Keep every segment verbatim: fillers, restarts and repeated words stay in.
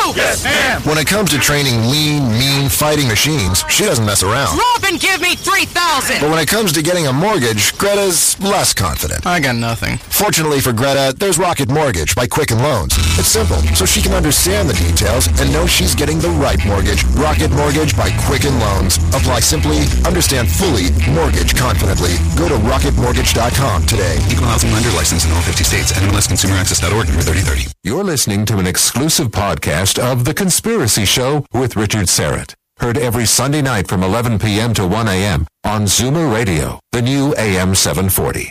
do? Yes, ma'am. When it comes to training lean, mean fighting machines, she doesn't mess around. Drop and give me three thousand. But when it comes to getting a mortgage, Greta's less confident. I got nothing. Fortunately for Greta, there's Rocket Mortgage by Quicken Loans. It's simple, so she can understand the details and know she's getting the right mortgage. Rocket Mortgage by Quicken Loans. Apply simply, understand fully, mortgage confidently. Go to rocket mortgage dot com today. Equal housing lender license in all fifty states. N M L S consumer access dot org, number thirty thirty. You're listening to an exclusive podcast of The Conspiracy Show with Richard Serrett. Heard every Sunday night from eleven p.m. to one a.m. on Zoomer Radio, the new A M seven forty.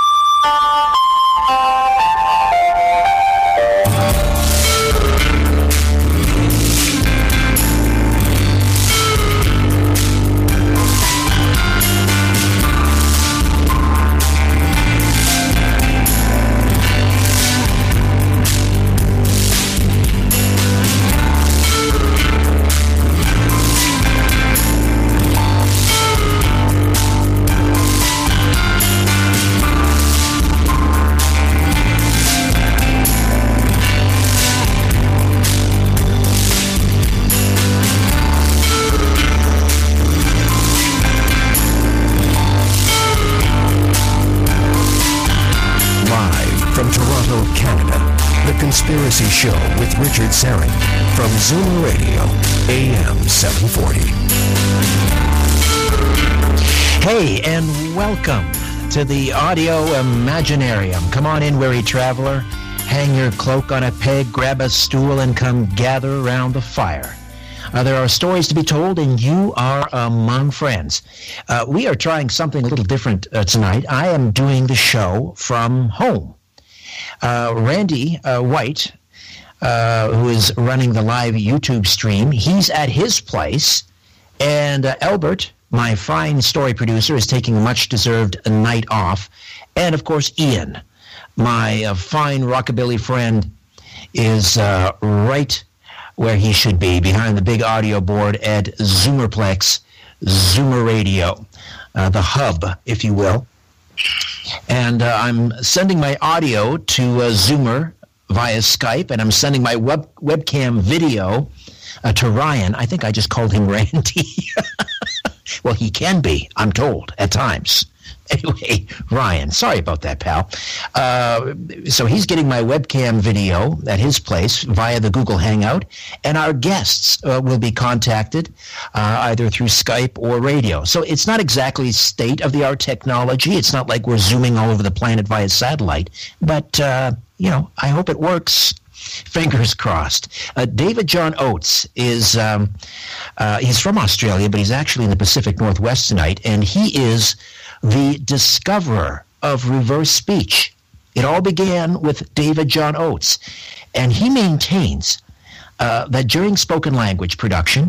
Conspiracy Show with Richard Serrett from Zoomer Radio, A M seven forty. Hey, and welcome to the Audio Imaginarium. Come on in, weary traveler. Hang your cloak on a peg, grab a stool, and come gather around the fire. Uh, there are stories to be told, and you are among friends. Uh, we are trying something a little different uh, tonight. I am doing the show from home. Uh, Randy uh, White, uh, who is running the live YouTube stream, he's at his place, and uh, Albert, my fine story producer, is taking a much-deserved night off, and, of course, Ian, my uh, fine rockabilly friend, is uh, right where he should be, behind the big audio board at Zoomerplex, Zoomer Radio, uh, the hub, if you will. And uh, I'm sending my audio to uh, Zoomer via Skype, and I'm sending my web webcam video uh, to Ryan. I think I just called him Randy. Well, he can be, I'm told, at times. Anyway, Ryan, sorry about that, pal. Uh, so he's getting my webcam video at his place via the Google Hangout, and our guests uh, will be contacted uh, either through Skype or radio. So it's not exactly state-of-the-art technology. It's not like we're zooming all over the planet via satellite, but, uh, you know, I hope it works. Fingers crossed. Uh, David John Oates is, um, uh, he's from Australia, but he's actually in the Pacific Northwest tonight, and he is the discoverer of reverse speech. It all began with David John Oates, and he maintains uh, that during spoken language production,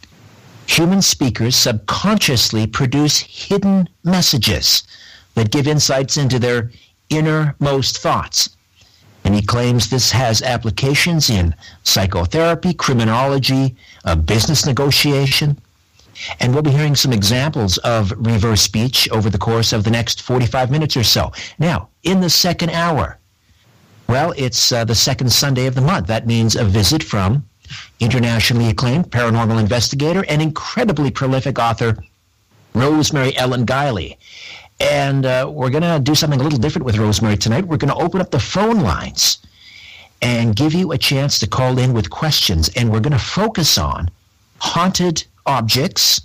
human speakers subconsciously produce hidden messages that give insights into their innermost thoughts. And he claims this has applications in psychotherapy, criminology, uh, business negotiation. And we'll be hearing some examples of reverse speech over the course of the next forty-five minutes or so. Now, in the second hour, well, it's uh, the second Sunday of the month. That means a visit from internationally acclaimed paranormal investigator and incredibly prolific author, Rosemary Ellen Guiley. And uh, we're going to do something a little different with Rosemary tonight. We're going to open up the phone lines and give you a chance to call in with questions. And we're going to focus on haunted objects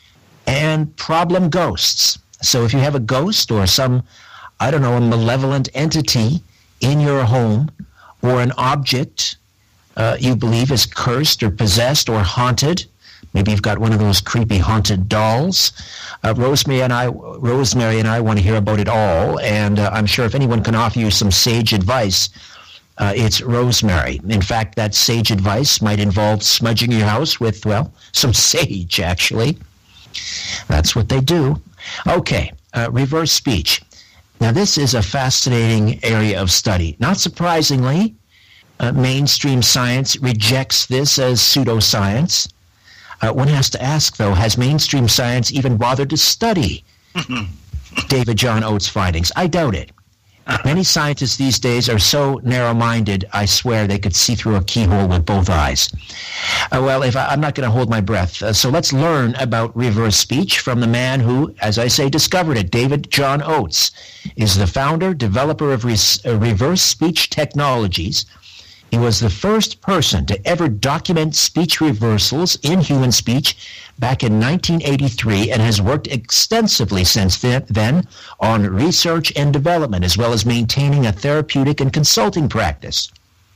and problem ghosts. So if you have a ghost or some, I don't know, a malevolent entity in your home, or an object uh, you believe is cursed or possessed or haunted, maybe you've got one of those creepy haunted dolls, uh, Rosemary and I Rosemary and I want to hear about it all, and uh, I'm sure if anyone can offer you some sage advice, Uh, it's Rosemary. In fact, that sage advice might involve smudging your house with, well, some sage, actually. That's what they do. Okay, uh, reverse speech. Now, this is a fascinating area of study. Not surprisingly, uh, mainstream science rejects this as pseudoscience. Uh, one has to ask, though, has mainstream science even bothered to study David John Oates' findings? I doubt it. Many scientists these days are so narrow-minded, I swear they could see through a keyhole with both eyes. Uh, well, if I, I'm not going to hold my breath. Uh, so let's learn about reverse speech from the man who, as I say, discovered it. David John Oates is the founder, developer of res- uh, reverse speech technologies. He was the first person to ever document speech reversals in human speech back in nineteen eighty-three and has worked extensively since then on research and development, as well as maintaining a therapeutic and consulting practice.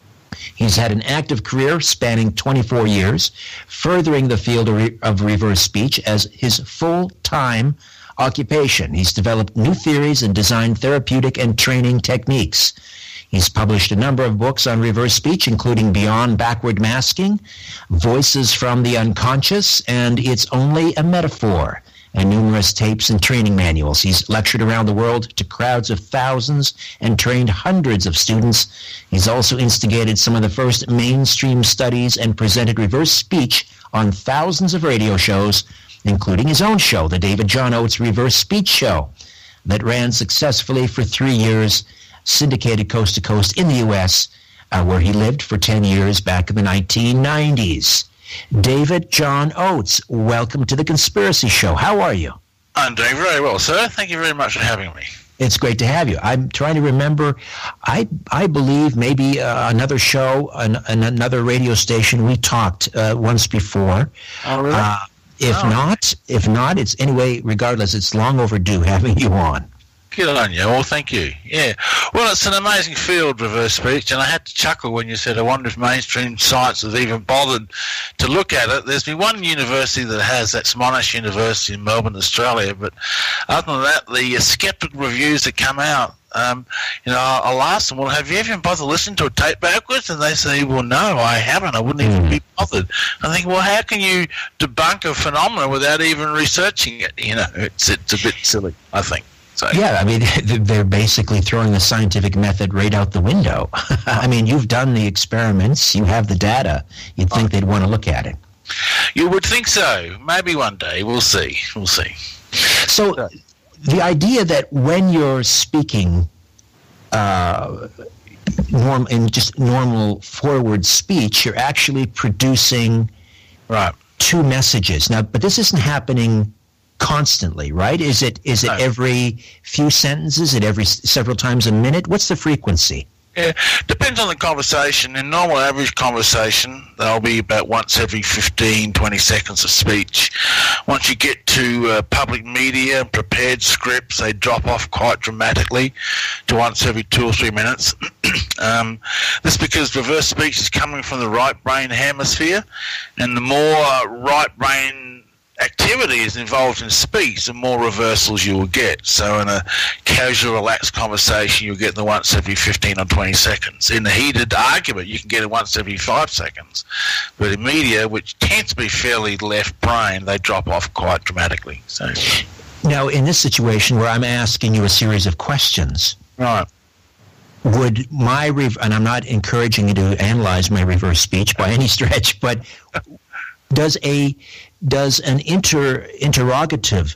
He's had an active career spanning twenty-four years, furthering the field of, re- of reverse speech as his full-time occupation. He's developed new theories and designed therapeutic and training techniques. He's published a number of books on reverse speech, including Beyond Backward Masking, Voices from the Unconscious, and It's Only a Metaphor, and numerous tapes and training manuals. He's lectured around the world to crowds of thousands and trained hundreds of students. He's also instigated some of the first mainstream studies and presented reverse speech on thousands of radio shows, including his own show, the David John Oates Reverse Speech Show, that ran successfully for three years, syndicated coast to coast in the U S, uh, where he lived for ten years back in the nineteen nineties. David John Oates, welcome to The Conspiracy Show. How are you? I'm doing very well, sir. Thank you very much for having me. It's great to have you. I'm trying to remember, I I believe maybe uh, another show, an, an, another radio station, we talked uh, once before. Oh, really? Uh, if oh. not, if not, it's anyway, regardless, it's long overdue having you on. Good on you. Well, thank you. Yeah. Well, it's an amazing field, reverse speech, and I had to chuckle when you said, I wonder if mainstream science has even bothered to look at it. There's been one university that has, that's Monash University in Melbourne, Australia, but other than that, the uh, skeptical reviews that come out, um, you know, I'll, I'll ask them, well, have you ever bothered listening to a tape backwards? And they say, well, no, I haven't. I wouldn't even be bothered. I think, well, how can you debunk a phenomenon without even researching it? You know, it's, it's a bit silly, I think. So. Yeah, I mean, they're basically throwing the scientific method right out the window. I mean, you've done the experiments, you have the data. You'd think they'd want to look at it. You would think so. Maybe one day. We'll see. We'll see. So the idea that when you're speaking uh, norm, in just normal forward speech, you're actually producing right. two messages. Now, but this isn't happening constantly, right? Is it is it no. every few sentences? Is it every several times a minute? What's the frequency? Yeah, depends on the conversation. In normal average conversation, they'll be about once every fifteen, twenty seconds of speech. Once you get to uh, public media and prepared scripts, they drop off quite dramatically to once every two or three minutes. um, this is because reverse speech is coming from the right brain hemisphere, and the more uh, right brain activity is involved in speech, the more reversals you will get. So in a casual, relaxed conversation, you'll get the once every fifteen or twenty seconds. In a heated argument, you can get it once every five seconds. But in media, which tends to be fairly left brain, they drop off quite dramatically. So now, in this situation where I'm asking you a series of questions, right? Would my rev- and I'm not encouraging you to analyze my reverse speech by any stretch, but does a Does an inter interrogative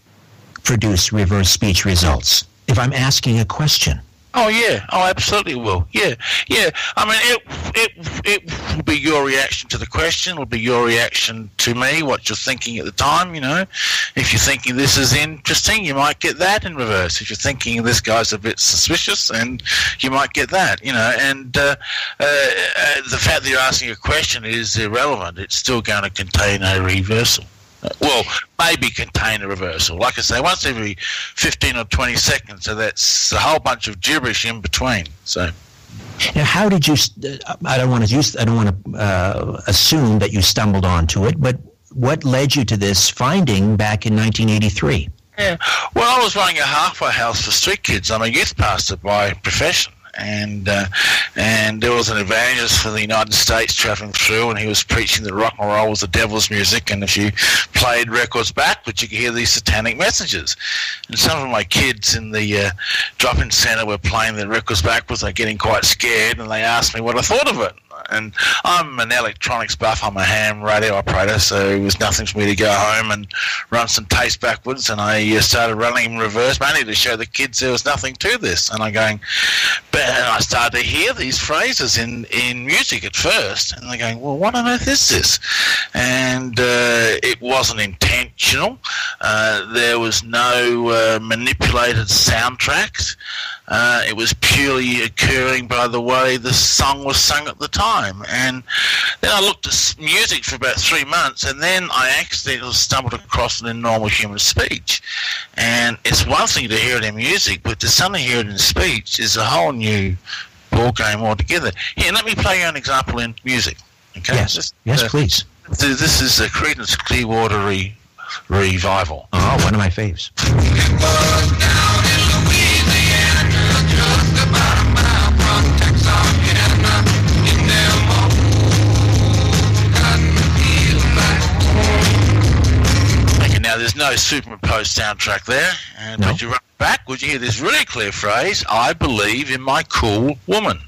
produce reverse speech results if I'm asking a question? Oh, yeah. Oh, absolutely will. Yeah. Yeah. I mean, it it it will be your reaction to the question. It will be your reaction to me, what you're thinking at the time, you know. If you're thinking this is interesting, you might get that in reverse. If you're thinking this guy's a bit suspicious, and you might get that, you know. And uh, uh, uh, the fact that you're asking a question is irrelevant. It's still going to contain a reversal. Well, maybe contain a reversal. Like I say, once every fifteen or twenty seconds, so that's a whole bunch of gibberish in between. So, now, how did you? I don't want to use. I don't want to uh, assume that you stumbled onto it, but what led you to this finding back in nineteen eighty-three? Yeah, well, I was running a halfway house for street kids. I'm a youth pastor by profession. And uh, and there was an evangelist for the United States traveling through, and he was preaching that rock and roll was the devil's music, and if you played records backwards, you could hear these satanic messages. And some of my kids in the uh, drop-in centre were playing the records backwards. They're getting quite scared, and they asked me what I thought of it. And I'm an electronics buff. I'm a ham radio operator, so it was nothing for me to go home and run some tapes backwards. And I uh, started running in reverse, mainly to show the kids there was nothing to this. And I'm going, but and I started to hear these phrases in, in music at first. And they're going, well, what on earth is this? And uh, it wasn't intentional. Uh, there was no uh, manipulated soundtracks. Uh, it was purely occurring by the way the song was sung at the time. And then I looked at music for about three months, and then I accidentally stumbled across it in normal human speech. And it's one thing to hear it in music, but to suddenly hear it in speech is a whole new ball game altogether. Here, let me play you an example in music. Okay? Yes, Just, yes, uh, please. This is a Creedence Clearwater re- revival. Oh, one of my faves. Okay, now there's no superimposed soundtrack there, and No. but you run back, would you hear this really clear phrase, I believe in my cool woman.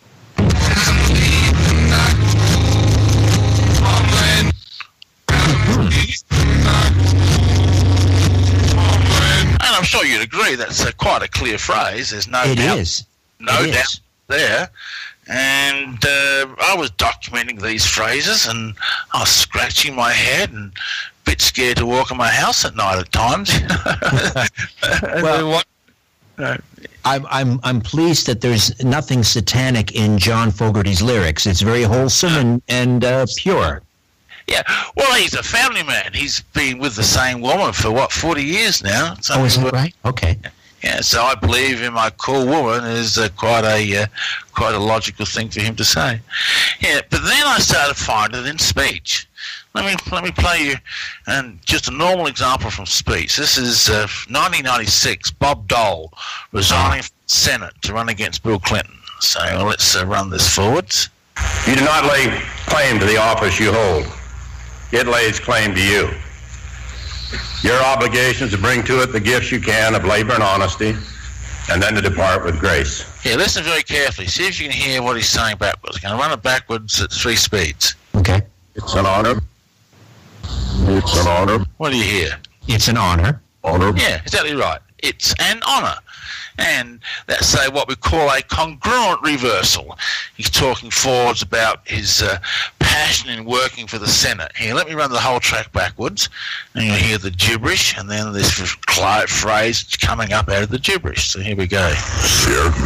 And I'm sure you'd agree that's a, quite a clear phrase. There's no It doubt, is. no It doubt is. there. And uh, I was documenting these phrases, and I was scratching my head and a bit scared to walk in my house at night at times. Well, what? Uh, I'm I'm I'm pleased that there's nothing satanic in John Fogerty's lyrics. It's very wholesome and and uh, pure. yeah, well, he's a family man. He's been with the same woman for, what, forty years now? So, Oh, is that right? Okay. Yeah, so I believe in my cool woman is uh, quite a uh, quite a logical thing for him to say. Yeah, but then I started finding it in speech. Let me let me play you and just a normal example from speech. This is uh, nineteen ninety-six. Bob Dole resigning from the Senate to run against Bill Clinton. So well, let's uh, run this forwards. You do not lay claim to the office you hold. It lays claim to you. Your obligation is to bring to it the gifts you can of labor and honesty, and then to depart with grace. Yeah, listen very carefully. See if you can hear what he's saying backwards. I'm going to run it backwards at three speeds. Okay. It's an honor. It's an honor. What do you hear? It's an honor. Honor. Yeah, exactly right. It's an honour. And that's uh, what we call a congruent reversal. He's talking forwards about his uh, passion in working for the Senate. Here, let me run the whole track backwards, and you'll hear the gibberish, and then this f- phrase coming up out of the gibberish. So here we go. It's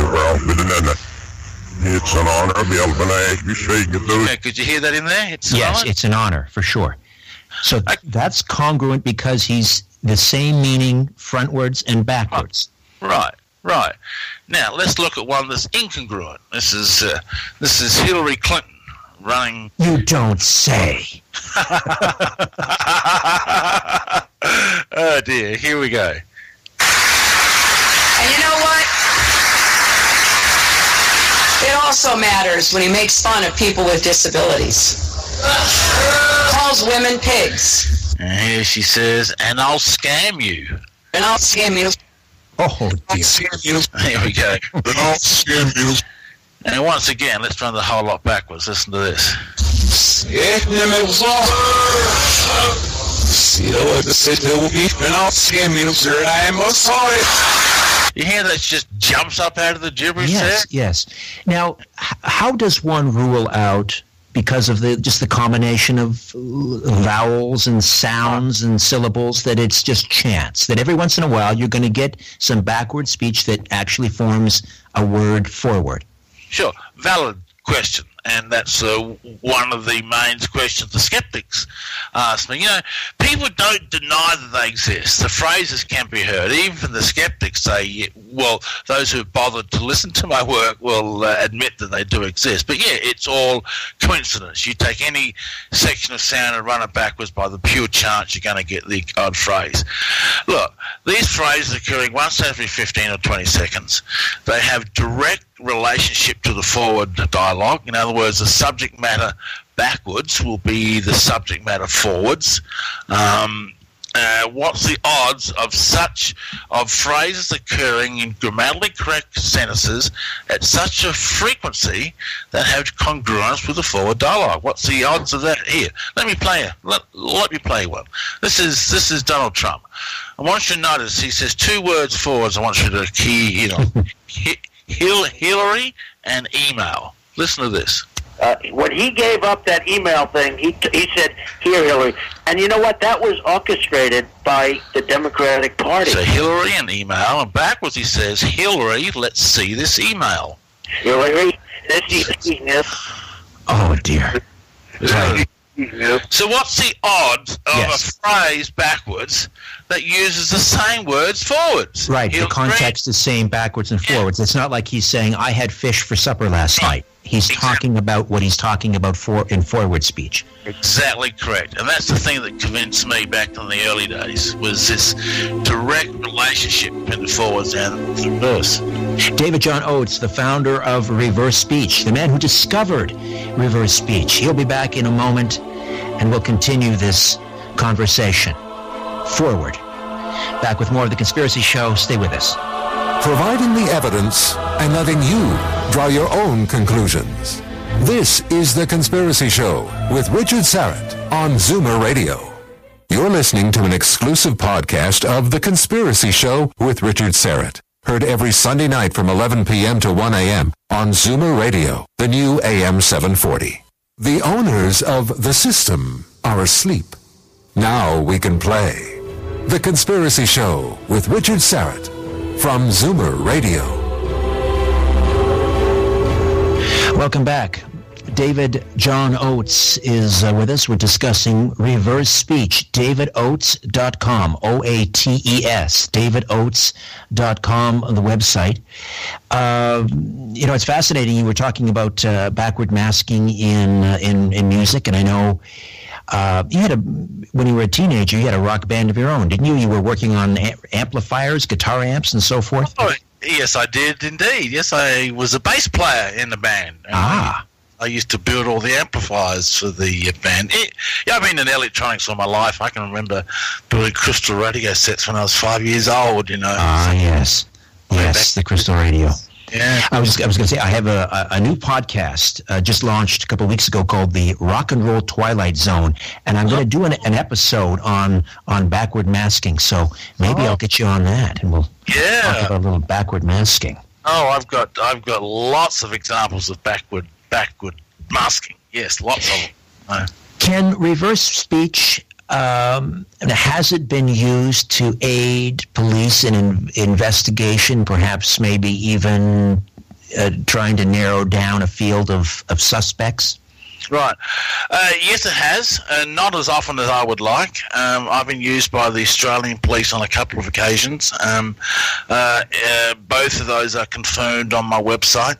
an honor to be able to ask you straight. Okay, could you hear that in there? It's an Yes, honour? it's an honor for sure. So I- that's congruent because he's the same meaning frontwards and backwards. Right, right. Now let's look at one that's incongruent. This is uh, this is Hillary Clinton running. You don't say. Oh dear, here we go. And you know what? It also matters when he makes fun of people with disabilities. Calls women pigs. And here she says, and I'll scam you. And I'll scam you. Oh, dear. Here we go. And once again, let's run the whole lot backwards. Listen to this. You hear that just jumps up out of the gibberish Yes, there? yes. Now, h- how does one rule out, because of the just the combination of uh, vowels and sounds and syllables, that it's just chance, that every once in a while you're going to get some backward speech that actually forms a word forward? Sure, valid question. And that's uh, one of the main questions the skeptics ask me. You know, people don't deny that they exist. The phrases can be heard. Even the skeptics say, well, those who have bothered to listen to my work will uh, admit that they do exist. But yeah, it's all coincidence. You take any section of sound and run it backwards by the pure chance you're going to get the odd phrase. Look, these phrases occurring once every fifteen or twenty seconds. They have direct relationship to the forward dialogue. In other words, the subject matter backwards will be the subject matter forwards. Um, Uh, what's the odds of such of phrases occurring in grammatically correct sentences at such a frequency that have congruence with the forward dialogue? What's the odds of that? Here, let me play a, let, let me play one. This is this is Donald Trump. I want you to notice he says two words forwards. I want you to key, you know, Hillary and email. Listen to this. Uh, when he gave up that email thing, he he said, "Here, Hillary," and you know what? That was orchestrated by the Democratic Party. So Hillary and email, and backwards he says, "Hillary, let's see this email." Hillary, this email. Oh dear. Right. So what's the odds of Yes. a phrase backwards that uses the same words forwards? Right. Hillary, The context is saying backwards and forwards. It's not like he's saying, "I had fish for supper last night." He's Exactly. talking about what he's talking about for in forward speech. Exactly correct. And that's the thing that convinced me back in the early days was this direct relationship between the forwards and the reverse. David John Oates, the founder of Reverse Speech, the man who discovered reverse speech. He'll be back in a moment, and we'll continue this conversation. Forward. Back with more of The Conspiracy Show. Stay with us. Providing the evidence and letting you draw your own conclusions. This is The Conspiracy Show with Richard Syrett on Zoomer Radio. You're listening to an exclusive podcast of The Conspiracy Show with Richard Syrett. Heard every Sunday night from eleven p.m. to one a.m. on Zoomer Radio, the new A M seven forty. The owners of the system are asleep. Now we can play The Conspiracy Show with Richard Syrett from Zoomer Radio. Welcome back. David John Oates is uh, with us. We're discussing reverse speech. david oates dot com, O A T E S, david oates dot com, the website. Uh, you know, it's fascinating. You were talking about uh, backward masking in, uh, in in music, and I know uh, you had a when you were a teenager, you had a rock band of your own, didn't you? You were working on a- amplifiers, guitar amps, and so forth. Oh, yes, I did indeed. Yes, I was a bass player in the band. And Ah. I used to build all the amplifiers for the uh, band. It, yeah, I've been in electronics all my life. I can remember building crystal radio sets when I was five years old, you know. Ah, yes. Yes, the Crystal Radio. Yeah. I was I was going to say, I have a, a, a new podcast uh, just launched a couple of weeks ago called the Rock and Roll Twilight Zone, and I'm going to do an, an episode on, on backward masking, so maybe Oh. I'll get you on that, and we'll Yeah. talk about a little backward masking. Oh, I've got I've got lots of examples of backward backward masking. Yes, lots of them. Uh, Can reverse speech, um, has it been used to aid police in an investigation, perhaps maybe even uh, trying to narrow down a field of, of suspects? Right. Uh, yes, it has. Uh, not as often as I would like. Um, I've been used by the Australian police on a couple of occasions. Um, uh, uh, both of those are confirmed on my website.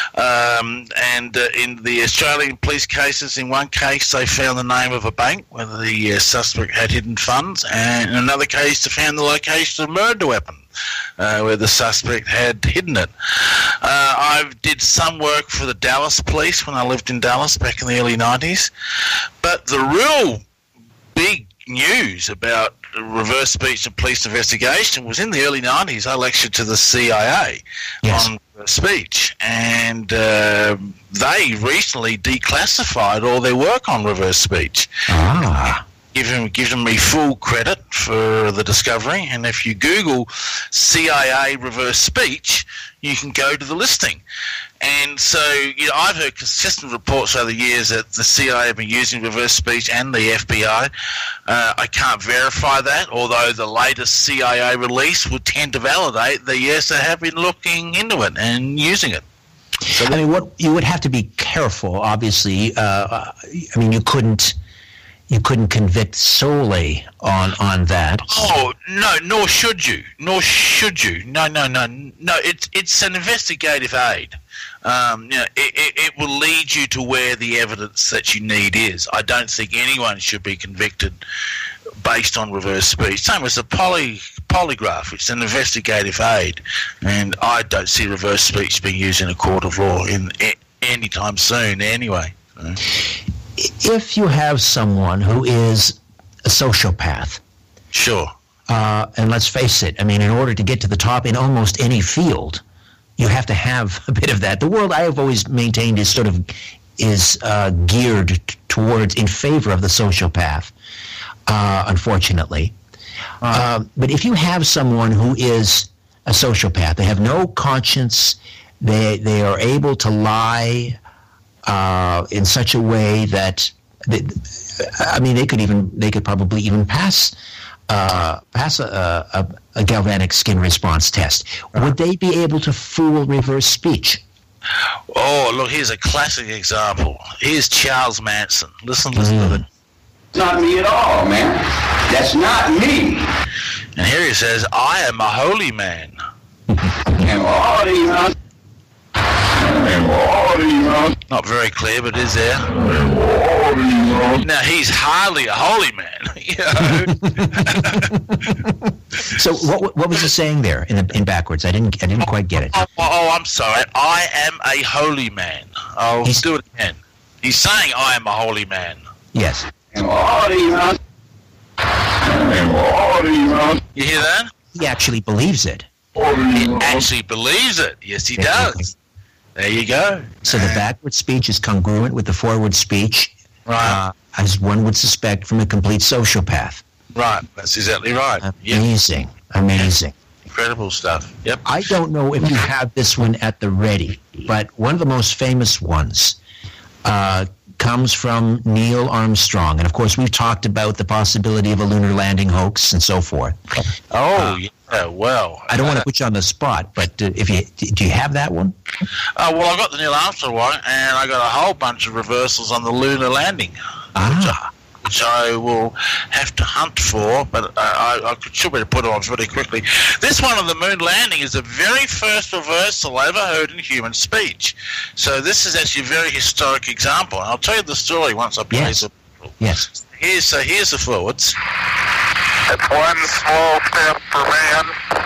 Um, and uh, in the Australian police cases, in one case they found the name of a bank where the uh, suspect had hidden funds, and in another case they found the location of a murder weapon. Uh, where the suspect had hidden it. Uh, I did some work for the Dallas police when I lived in Dallas back in the early nineties. But the real big news about reverse speech and police investigation was in the early nineties. I lectured to the C I A Yes. on reverse speech, and uh, they recently declassified all their work on reverse speech. Ah. Giving, giving me full credit for the discovery, and if you Google C I A reverse speech, you can go to the listing. And so, you know, I've heard consistent reports over the years that the C I A have been using reverse speech and the F B I. Uh, I can't verify that, although the latest C I A release would tend to validate that, yes, they have been looking into it and using it. So, I mean, what you would have to be careful, obviously. Uh, I mean, you couldn't... You couldn't convict solely on, on that. Oh, no, nor should you. Nor should you. No, no, no. No, it's it's an investigative aid. Um, you know, it, it, it will lead you to where the evidence that you need is. I don't think anyone should be convicted based on reverse speech. Same as the poly, polygraph. It's an investigative aid. And I don't see reverse speech being used in a court of law in, in any time soon anyway. So. If you have someone who is a sociopath, Sure. Uh, and let's face it, I mean, in order to get to the top in almost any field, you have to have a bit of that. The world, I have always maintained, is sort of is uh, geared t- towards, in favor of the sociopath, uh, unfortunately. Uh, but if you have someone who is a sociopath, they have no conscience, they they are able to lie uh, in such a way that, they, I mean, they could even they could probably even pass uh, pass a, a, a galvanic skin response test. Would they be able to fool reverse speech? Oh, look, here's a classic example. Here's Charles Manson. Listen, listen mm. to it. It's not me at all, man. That's not me. And here he says, I am a holy man. And all these, huh? And all these, huh? Not very clear, but is there. Now, he's hardly a holy man. You know? So what what was he saying there in in backwards? I didn't I didn't quite get it. Oh, oh, oh I'm sorry. I am a holy man. I'll he's, do it again. He's saying I am a holy man. Yes. And all these, huh? And all these, huh? You hear that? He actually believes it. He actually believes it. Yes, he does. There you go. So the backward speech is congruent with the forward speech, right? Uh, as one would suspect from a complete sociopath. Right. That's exactly right. Amazing. Yep. Amazing. Incredible stuff. Yep. I don't know if you have this one at the ready, but one of the most famous ones uh, comes from Neil Armstrong. And, of course, we've talked about the possibility of a lunar landing hoax and so forth. Oh, uh, yeah, well. I don't want to put you on the spot, but uh, if you do you have that one? Uh, well, I got the Neil Armstrong one, and I got a whole bunch of reversals on the lunar landing, ah. which, I, which I will have to hunt for, but uh, I, I should be able to put it on really quickly. This one on the moon landing is the very first reversal I ever heard in human speech. So this is actually a very historic example. And I'll tell you the story once I play yes. it. Yes. Here's, so here's the forwards. It's one small step for man,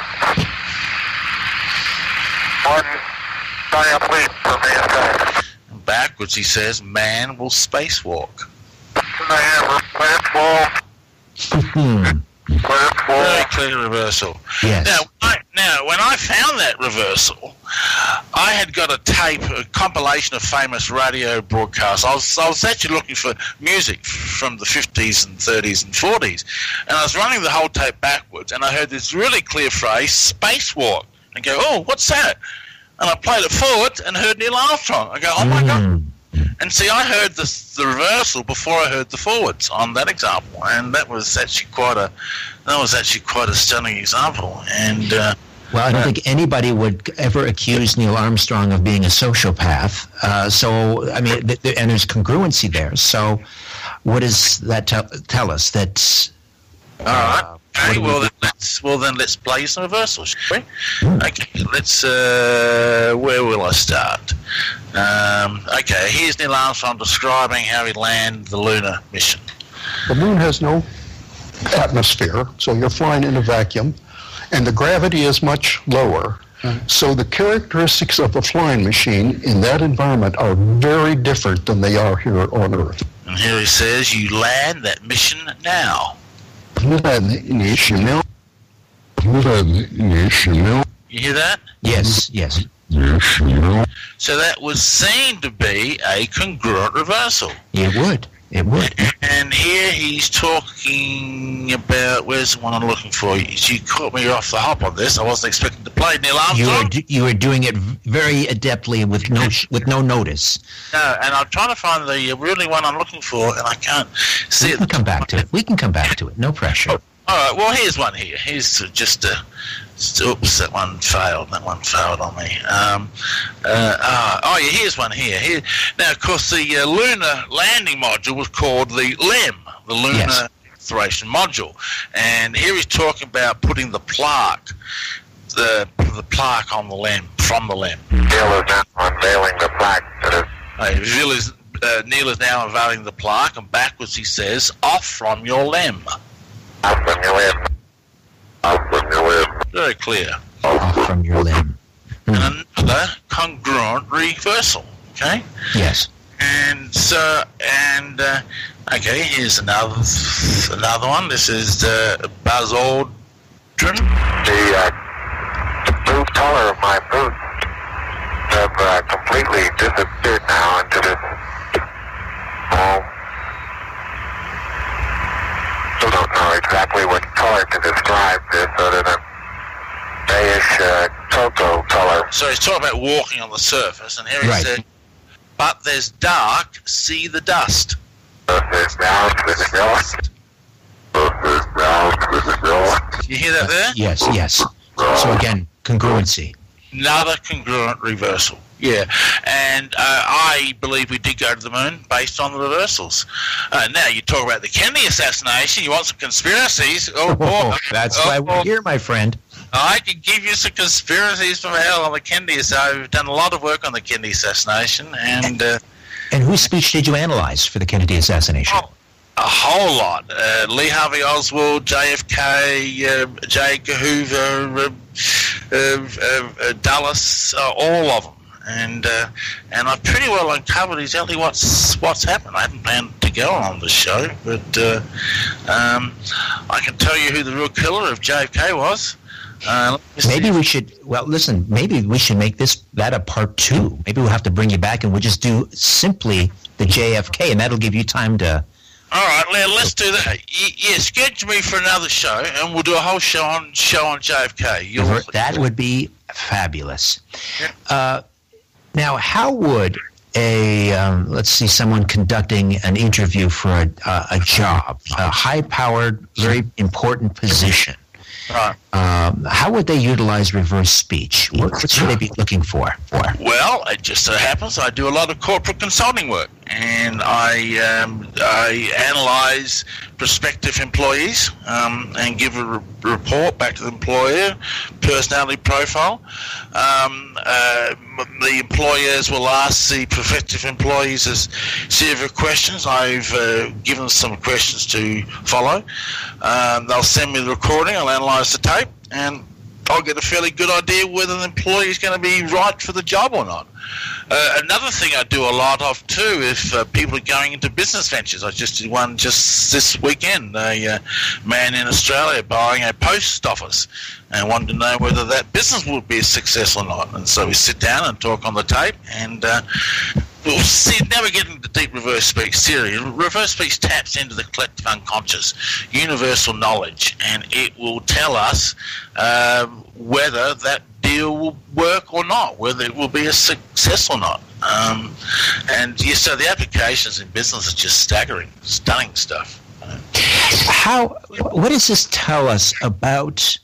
one giant leap for mankind. And backwards, he says, man will spacewalk. Man will spacewalk. Very clear reversal. Yes. Now, I, now, when I found that reversal, I had got a tape, a compilation of famous radio broadcasts. I was, I was actually looking for music from the fifties and thirties and forties, and I was running the whole tape backwards, and I heard this really clear phrase, spacewalk. I go, oh, what's that? And I played it forward and heard Neil Armstrong. I go, oh, my mm. God. And see, I heard the, the reversal before I heard the forwards on that example, and that was actually quite a that was actually quite a stunning example. And uh, well, I don't uh, think anybody would ever accuse Neil Armstrong of being a sociopath. Uh, so, I mean, th- th- and there's congruency there. So, what does that t- tell us? That all right. Uh, Okay, well, we then let's, well then let's play some reversals, shall we? Mm. Okay, let's, uh, where will I start? Um, okay, here's Neil Armstrong describing how he landed the lunar mission. The moon has no atmosphere, so you're flying in a vacuum, and the gravity is much lower. Mm. So the characteristics of a flying machine in that environment are very different than they are here on Earth. And here he says, you land that mission now. You hear that? Yes, yes. So that was seen to be a congruent reversal. It would. It would. And here he's talking about, where's the one I'm looking for? You caught me off the hop on this. I wasn't expecting to play Neil Armstrong. You were, do, you were doing it very adeptly with no sh- with no notice. No, and I'm trying to find the really one I'm looking for, and I can't see we it. We can come back to it. We can come back to it. No pressure. Oh, all right, well, here's one here. Here's just a... Oops, that one failed. That one failed on me. Um, uh, uh, oh, yeah, here's one here. here. Now, of course, the uh, lunar landing module was called the LEM, the Lunar yes. Exploration Module. And here he's talking about putting the plaque, the the plaque on the LEM, from the LEM. Neil is now unveiling the plaque. That is. Uh, Neil, is, uh, Neil is now unveiling the plaque, and backwards he says, off from your LEM. Off from your LEM. Off from your LEM. Very clear. Off from your limb. And another congruent reversal, okay? Yes. And so, and uh, okay, here's another another one. This is uh, Buzz Aldrin. The, uh, the blue color of my boots have uh, completely disappeared now into this small. Still don't know exactly what color to describe this other than grayish uh, cocoa color. So he's talking about walking on the surface, and here he Right. said, "But there's dark, see the dust." There's mouth with the dust. There's mouth with the dust. You hear that there? Yes, yes. So again, congruency. Another congruent reversal. Yeah, and uh, I believe we did go to the moon based on the reversals. Uh, now, you talk about the Kennedy assassination, you want some conspiracies. Oh, boy. That's oh, why we're here, my friend. I can give you some conspiracies from hell on the Kennedy. So I've done a lot of work on the Kennedy assassination, and... Uh, And whose speech did you analyze for the Kennedy assassination? Oh, a whole lot. Uh, Lee Harvey Oswald, J F K, uh, J. Edgar Hoover, uh, uh, uh, Dulles, uh, all of them. And uh, and I've pretty well uncovered exactly what's what's happened. I hadn't planned to go on the show, but uh, um, I can tell you who the real killer of J F K was. Uh, maybe we should, well, listen, maybe we should make this, that a part two. Maybe we'll have to bring you back and we'll just do simply the J F K, and that'll give you time to... All right, let's do that. Yeah, schedule me for another show, and we'll do a whole show on show on J F K. You'll... That would be fabulous. Uh, now, how would a, um, let's see, someone conducting an interview for a, uh, a job, a high-powered, very important position, Right. Um, how would they utilize reverse speech? What, what should they be looking for? for? Well, it just so happens I do a lot of corporate consulting work, and I um, I analyze prospective employees um, and give a re- report back to the employer, personality profile. Um, uh, the employers will ask the prospective employees a series of questions. I've uh, given some questions to follow. Um, they'll send me the recording. I'll analyze the tape, and I'll get a fairly good idea whether the employee is going to be right for the job or not. Uh, another thing I do a lot of too, if uh, people are going into business ventures. I just did one just this weekend. A uh, man in Australia buying a post office and wanted to know whether that business would be a success or not. And so we sit down and talk on the tape, and uh, we'll see. Now we're getting to deep reverse speech theory. Reverse speech taps into the collective unconscious, universal knowledge, and it will tell us uh, whether that deal will work or not, whether it will be a success or not. Um, and yeah, so the applications in business are just staggering, stunning stuff. How? What does this tell us about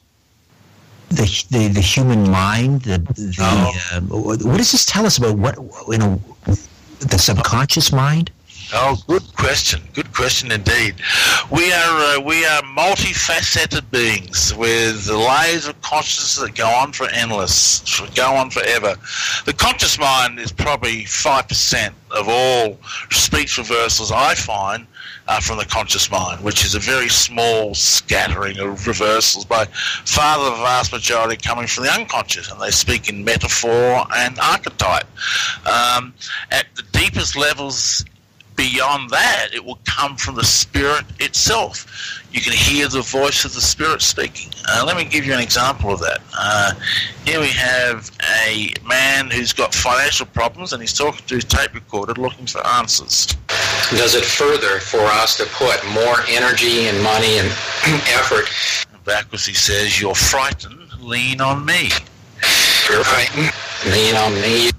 the the, the human mind? The, the Oh. uh, what does this tell us about what you know the subconscious mind? Oh, good question. Good question indeed. We are uh, we are multifaceted beings with layers of consciousness that go on for endless, go on forever. The conscious mind is probably five percent of all speech reversals I find are from the conscious mind, which is a very small scattering of reversals, by far the vast majority coming from the unconscious, and they speak in metaphor and archetype. Um, at the deepest levels, beyond that, it will come from the spirit itself. You can hear the voice of the spirit speaking. Uh, let me give you an example of that. Uh, here we have a man who's got financial problems, and he's talking to his tape recorder looking for answers. Does it further for us to put more energy and money and effort? Backwards he says, "You're frightened, lean on me." You're frightened, lean on me.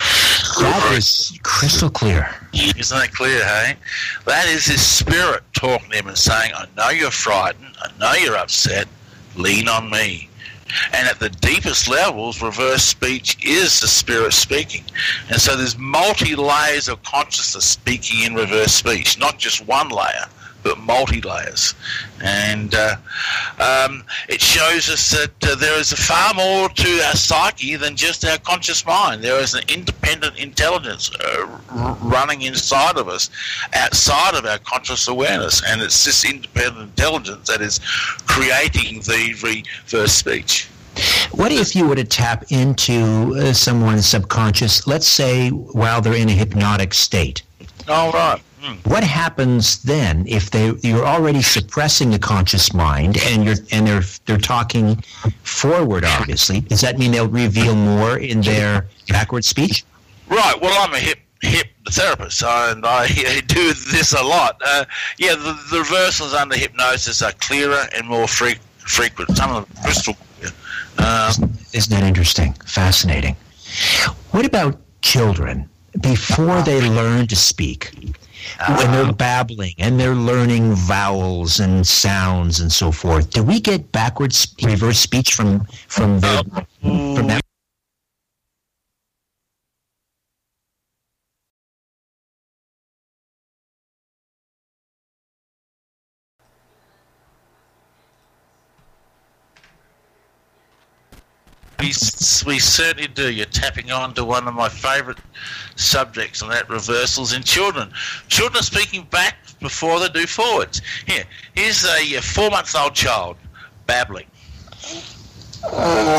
That is crystal clear. Isn't that clear, hey? That is his spirit talking to him and saying, "I know you're frightened, I know you're upset, lean on me." And at the deepest levels, reverse speech is the spirit speaking. And so there's multi-layers of consciousness speaking in reverse speech, not just one layer, but multi-layers. And uh, um, it shows us that uh, there is far more to our psyche than just our conscious mind. There is an independent intelligence uh, r- running inside of us, outside of our conscious awareness. And it's this independent intelligence that is creating the reverse speech. What if you were to tap into uh, someone's subconscious, let's say while they're in a hypnotic state? All right. Mm. What happens then if they you're already suppressing the conscious mind and you're and they're they're talking forward? Obviously, does that mean they'll reveal more in their backward speech? Right. Well, I'm a hip hypnotherapist, and I, I do this a lot. Uh, yeah, the, the reversals under hypnosis are clearer and more fre- frequent. Some of them crystal clear. Uh, Isn't that interesting? Fascinating. What about children before they learn to speak? When they're babbling and they're learning vowels and sounds and so forth, do we get backwards reverse speech from from their from them? We, we certainly do. You're tapping on to one of my favourite subjects, and that reversals in children. Children are speaking back before they do forwards. Here, here's a, a four-month-old child babbling. You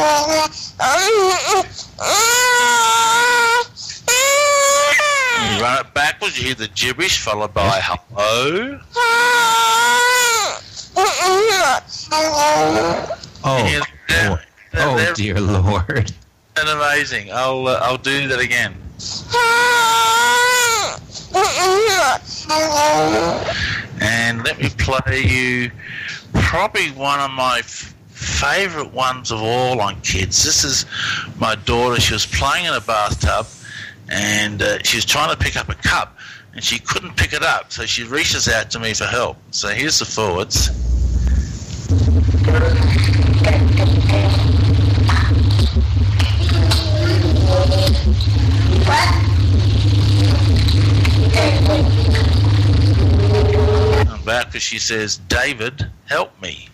run it backwards, you hear the gibberish followed by hello. Oh, yeah, oh, oh dear Lord. And amazing. I'll uh, I'll do that again. And let me play you probably one of my f- favourite ones of all on kids. This is my daughter. She was playing in a bathtub, and uh, she was trying to pick up a cup, and she couldn't pick it up, so she reaches out to me for help. So here's the forwards. I'm back because she says, David, help me.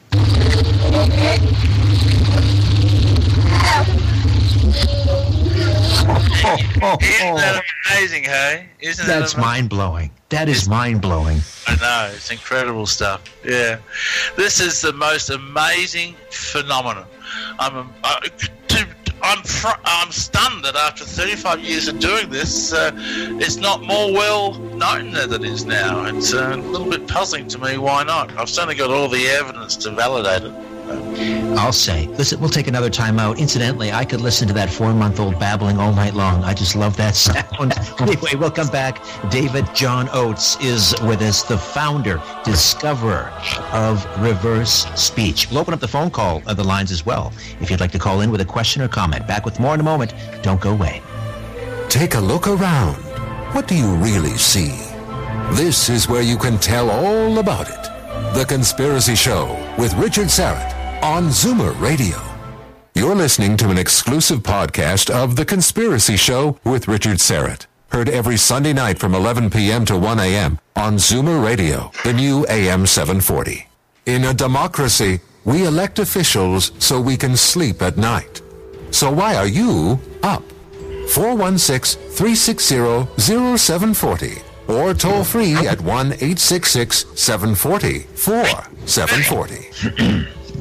Oh, oh, Isn't oh. that amazing, hey? Isn't That's that amazing? mind-blowing. That is mind-blowing. I know, it's incredible stuff. Yeah. This is the most amazing phenomenon. I'm I, to, I'm fr- I'm stunned that after thirty-five years of doing this, uh, it's not more well known than it is now. It's uh, a little bit puzzling to me. Why not? I've certainly got all the evidence to validate it. I'll say. Listen, we'll take another time out. Incidentally, I could listen to that four-month-old babbling all night long. I just love that sound. Anyway, we'll come back. David John Oates is with us, the founder, discoverer of reverse speech. We'll open up the phone call of the lines as well, if you'd like to call in with a question or comment. Back with more in a moment. Don't go away. Take a look around. What do you really see? This is where you can tell all about it. The Conspiracy Show with Richard Syrett on Zoomer Radio. You're listening to an exclusive podcast of The Conspiracy Show with Richard Syrett. Heard every Sunday night from eleven p.m. to one a.m. on Zoomer Radio, the new A M seven forty. In a democracy, we elect officials so we can sleep at night. So why are you up? four one six, three six zero, zero seven four zero or toll free at one eight six six, seven four zero, four seven four zero.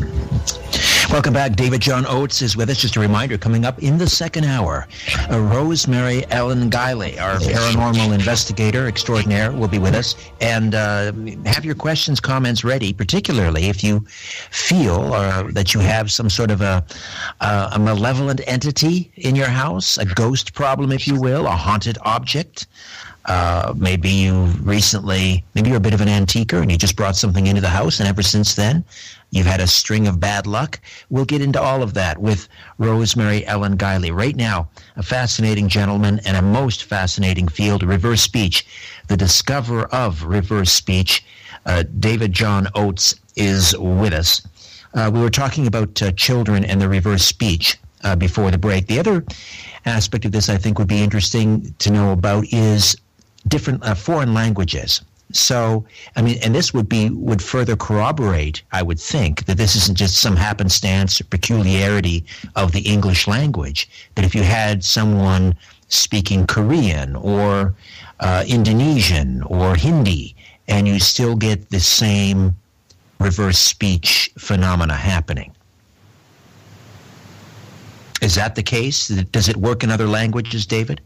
Welcome back. David John Oates is with us. Just a reminder, coming up in the second hour, uh, Rosemary Ellen Guiley, our paranormal investigator extraordinaire, will be with us. And uh, have your questions, comments ready, particularly if you feel uh, that you have some sort of a, uh, a malevolent entity in your house, a ghost problem, if you will, a haunted object. Uh, maybe you recently, maybe you're a bit of an antiquer and you just brought something into the house, and ever since then, you've had a string of bad luck. We'll get into all of that with Rosemary Ellen Guiley. Right now, a fascinating gentleman and a most fascinating field, reverse speech. The discoverer of reverse speech, uh, David John Oates, is with us. Uh, we were talking about uh, children and the reverse speech uh, before the break. The other aspect of this I think would be interesting to know about is different uh, foreign languages. So, I mean, and this would be would further corroborate, I would think, that this isn't just some happenstance or peculiarity of the English language. That if you had someone speaking Korean or uh, Indonesian or Hindi, and you still get the same reverse speech phenomena happening. Is that the case? Does it work in other languages, David?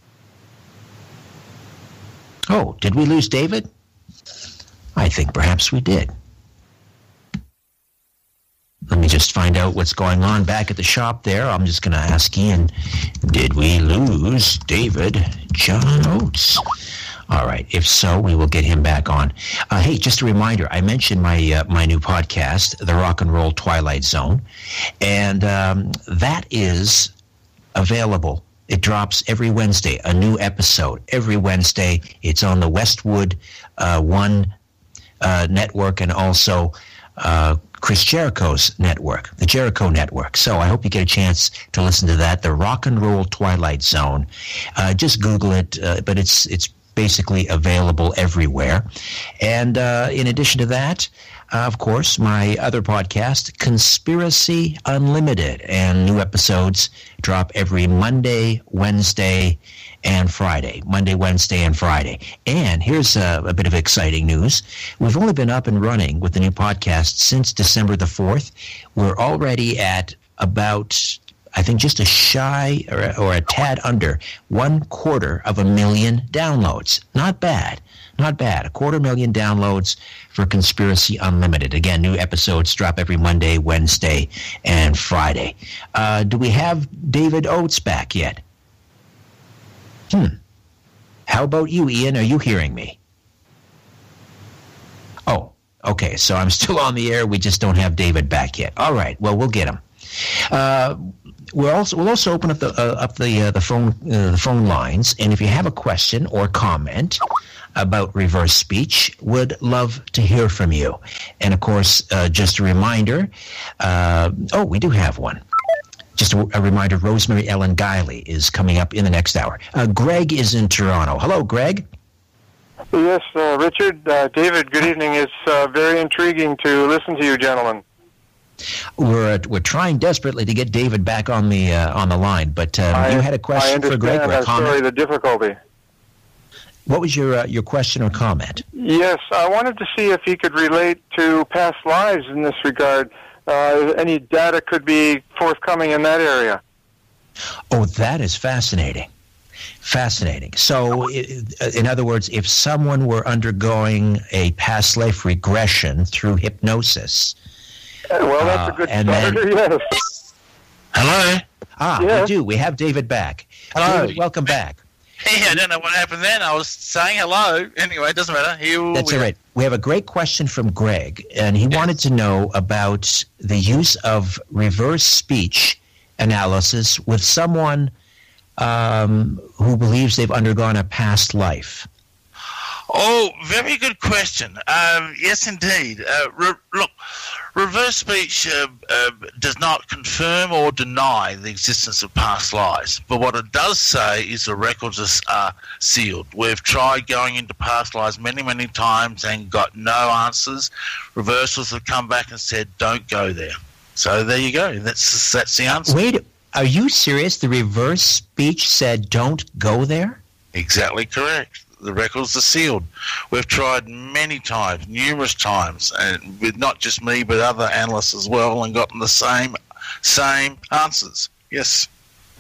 Oh, did we lose David? I think perhaps we did. Let me just find out what's going on back at the shop there. I'm just going to ask Ian, did we lose David John Oates? All right. If so, we will get him back on. Uh, hey, just a reminder, I mentioned my uh, my new podcast, The Rock and Roll Twilight Zone, and um, that is available. It drops every Wednesday, a new episode every Wednesday. It's on the Westwood uh, One uh, network and also uh, Chris Jericho's network, the Jericho Network. So I hope you get a chance to listen to that, The Rock and Roll Twilight Zone. Uh, just Google it, uh, but it's it's basically available everywhere. And uh, in addition to that, uh, of course, my other podcast, Conspiracy Unlimited, and new episodes drop every Monday, Wednesday, and Friday. Monday, Wednesday, and Friday. And here's a, a bit of exciting news. We've only been up and running with the new podcast since December the fourth. We're already at about, I think, just a shy or, or a tad under one quarter of a million downloads. Not bad. Not bad. A quarter million downloads for Conspiracy Unlimited. Again, new episodes drop every Monday, Wednesday, and Friday. Uh, do we have David Oates back yet? Hmm. How about you, Ian? Are you hearing me? Oh, okay. So I'm still on the air. We just don't have David back yet. All right. Well, we'll get him. Uh, we'll also we'll also open up the uh, up the uh, the phone uh, the phone lines, and if you have a question or comment about reverse speech, would love to hear from you. And of course, uh, just a reminder. Uh, oh, we do have one. Just a, a reminder, Rosemary Ellen Guiley is coming up in the next hour. Uh, Greg is in Toronto. Hello, Greg. Yes, uh, Richard, uh, David, good evening. It's uh, very intriguing to listen to you gentlemen. We're uh, we're trying desperately to get David back on the uh, on the line, but um, I, you had a question for Greg or a comment? Sorry, the difficulty. What was your uh, your question or comment? Yes, I wanted to see if he could relate to past lives in this regard. Uh, any data could be forthcoming in that area. Oh, that is fascinating. Fascinating. So, in other words, if someone were undergoing a past life regression through hypnosis. Uh, well, that's uh, a good starter, then, yes. Hello? Ah, yes. we do. We have David back. Hello. David, welcome back. Hey, I don't know what happened then. I was saying hello. Anyway, it doesn't matter. Here That's we all right. We have a great question from Greg, and he yes. wanted to know about the use of reverse speech analysis with someone um, who believes they've undergone a past life. Oh, very good question. Um, yes, indeed. Uh, re- look, reverse speech uh, uh, does not confirm or deny the existence of past lives, but what it does say is the records are sealed. We've tried going into past lives many, many times and got no answers. Reversals have come back and said, don't go there. So there you go. That's that's the answer. Wait, are you serious? The reverse speech said, don't go there? Exactly correct. The records are sealed. We've tried many times, numerous times, and with not just me but other analysts as well, and gotten the same same answers. Yes.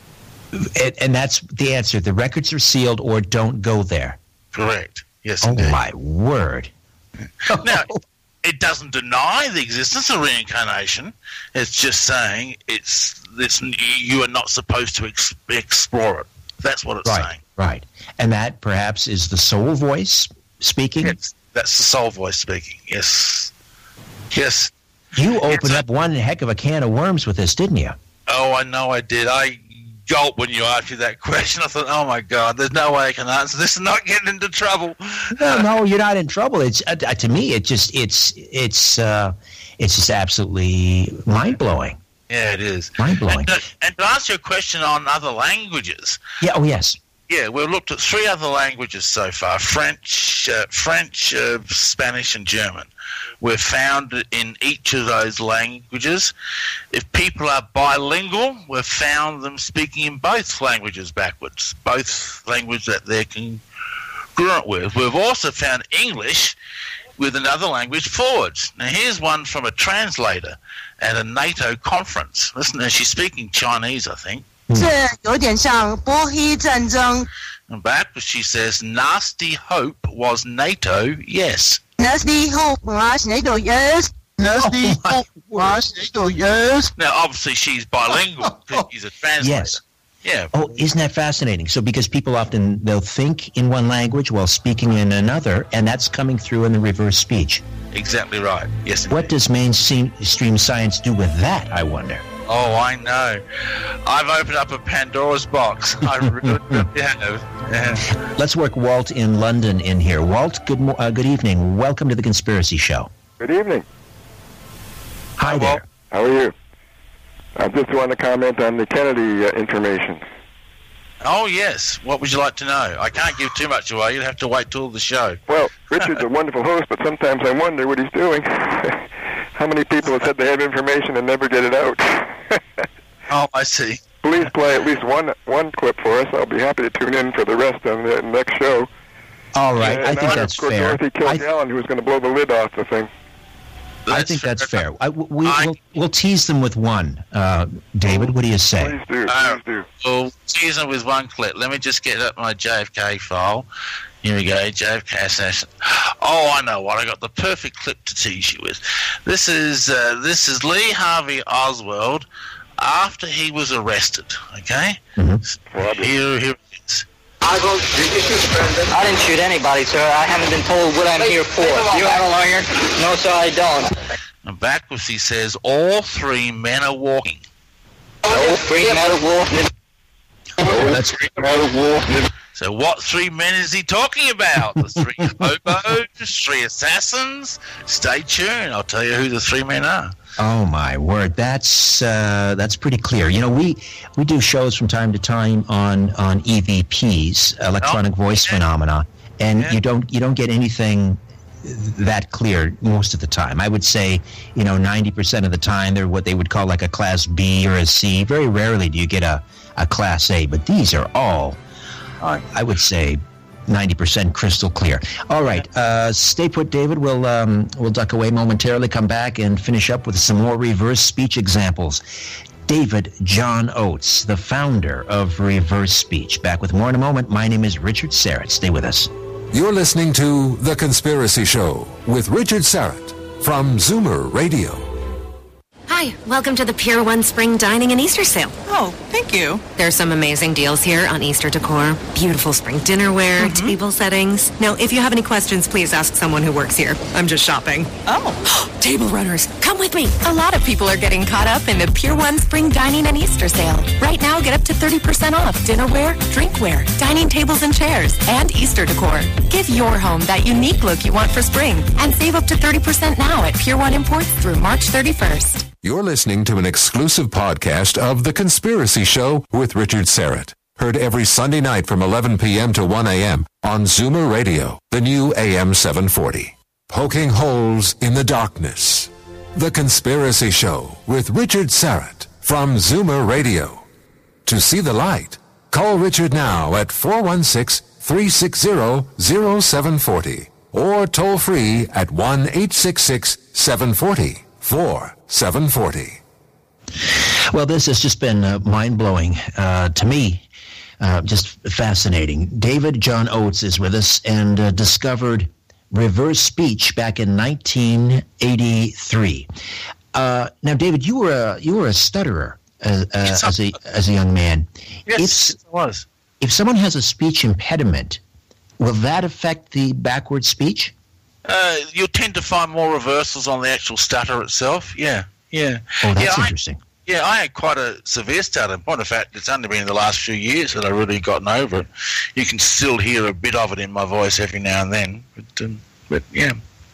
And, and that's the answer. The records are sealed or don't go there. Correct. Yes, oh, indeed. my word. Now, it doesn't deny the existence of reincarnation. It's just saying it's, it's you are not supposed to ex- explore it. That's what it's right, saying. Right. And that perhaps is the soul voice speaking? Yes, that's the soul voice speaking, yes. Yes. You opened up one heck of a can of worms with this, didn't you? Oh, I know I did. I gulped when you asked me that question. I thought, oh, my God, there's no way I can answer this and not getting into trouble. No, no, you're not in trouble. It's uh, to me, it just it's it's uh, it's just absolutely mind-blowing. Yeah, it is. Mind-blowing. And, uh, and to answer your question on other languages. Yeah, oh, yes. Yeah, we've looked at three other languages so far, French, uh, French, uh, Spanish, and German. We've found in each of those languages, if people are bilingual, we've found them speaking in both languages backwards, both languages that they're congruent with. We've also found English with another language forwards. Now, here's one from a translator at a NATO conference. Listen, now she's speaking Chinese, I think. 是有点像波黑战争。 And backwards she says, nasty hope was NATO, yes. Nasty hope was NATO, yes. Nasty hope was NATO, yes. Now, obviously, she's bilingual because she's a translator. Yes. Yeah. Oh, isn't that fascinating? So because people often, they'll think in one language while speaking in another, and that's coming through in the reverse speech. Exactly right. Yes. What does mainstream stream science do with that, I wonder? Oh, I know. I've opened up a Pandora's box. I really have. Yeah. Let's work Walt in London in here. Walt, good mo- uh, good evening. Welcome to the Conspiracy Show. Good evening. Hi, Hi there. Walt. How are you? I just want to comment on the Kennedy uh, information. Oh, yes. What would you like to know? I can't give too much away. You'll have to wait till the show. Well, Richard's a wonderful host, but sometimes I wonder what he's doing. How many people have said they have information and never get it out? Oh, I see. Please play at least one one clip for us. I'll be happy to tune in for the rest on the next show. All right. And I think honor, that's of course, fair. Dorothy Kilgallen, who was going to blow the lid off the thing. I think that's fair. I, we, we'll, we'll tease them with one. Uh, David, what do you say? Please do. Uh, please do. We'll tease them with one clip. Let me just get up my J F K file. Here we go, J F K assassin. Oh, I know what. I got the perfect clip to tease you with. This is uh, this is Lee Harvey Oswald after he was arrested. Okay. Mm-hmm. Here, here it is. I vote I didn't shoot anybody, sir. I haven't been told what I'm here for. You have a lawyer? No, sir, I don't. And backwards he says, all three men are walking. All three men are walking. Oh, that's three men are walking. So what three men is he talking about? The three hobos, three assassins? Stay tuned. I'll tell you who the three men are. Oh my word, that's uh, that's pretty clear. You know, we we do shows from time to time on on E V Ps, electronic oh, voice yeah. phenomena, and yeah. you don't you don't get anything that clear most of the time. I would say, you know, ninety percent of the time they're what they would call like a class B or a C. Very rarely do you get a, a class A, but these are all, I would say, ninety percent crystal clear. All right, uh, stay put, David. We'll um, we'll duck away momentarily, come back and finish up with some more reverse speech examples. David John Oates, the founder of reverse speech. Back with more in a moment. My name is Richard Syrett. Stay with us. You're listening to The Conspiracy Show with Richard Syrett from Zoomer Radio. Hi, welcome to the Pier one Spring Dining and Easter Sale. Oh, thank you. There's some amazing deals here on Easter decor, beautiful spring dinnerware, mm-hmm. table settings. Now, if you have any questions, please ask someone who works here. I'm just shopping. Oh. Table runners, come with me. A lot of people are getting caught up in the Pier one Spring Dining and Easter Sale. Right now, get up to thirty percent off dinnerware, drinkware, dining tables and chairs, and Easter decor. Give your home that unique look you want for spring and save up to thirty percent now at Pier one Imports through March thirty-first. You're listening to an exclusive podcast of The Conspiracy Show with Richard Syrett. Heard every Sunday night from eleven p.m. to one a.m. on Zoomer Radio, the new A M seven forty. Poking holes in the darkness. The Conspiracy Show with Richard Syrett from Zoomer Radio. To see the light, call Richard now at four one six, three six zero, zero seven four zero or toll free at one eight six six, seven four zero, four seven four zero. Well, this has just been uh, mind-blowing uh, to me. Uh, just fascinating. David John Oates is with us and uh, discovered reverse speech back in nineteen eighty-three. Uh, now, David, you were a you were a stutterer as, uh, yes, as a as a young man. Yes, if, it was. If someone has a speech impediment, will that affect the backward speech? Uh, you'll tend to find more reversals on the actual stutter itself. Yeah, yeah. Oh, that's yeah, interesting. I, yeah, I had quite a severe stutter. In point of fact, it's only been in the last few years that I've really gotten over it. You can still hear a bit of it in my voice every now and then. But, um, but yeah.